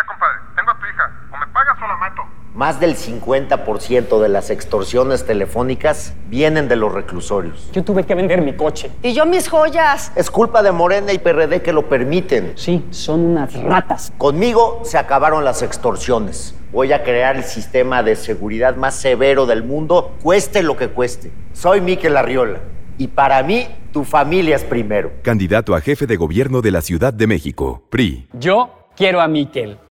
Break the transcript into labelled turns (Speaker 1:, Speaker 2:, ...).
Speaker 1: compadre. Tengo a tu hija. O me pagas o la mato.
Speaker 2: Más del 50% de las extorsiones telefónicas vienen de los reclusorios.
Speaker 3: Yo tuve que vender mi coche.
Speaker 4: Y yo mis joyas.
Speaker 2: Es culpa de Morena y PRD que lo permiten.
Speaker 3: Sí, son unas ratas.
Speaker 2: Conmigo se acabaron las extorsiones. Voy a crear el sistema de seguridad más severo del mundo, cueste lo que cueste. Soy Mikel Arriola. Y para mí, tu familia es primero.
Speaker 5: Candidato a jefe de gobierno de la Ciudad de México, PRI.
Speaker 3: Yo quiero a Mikel.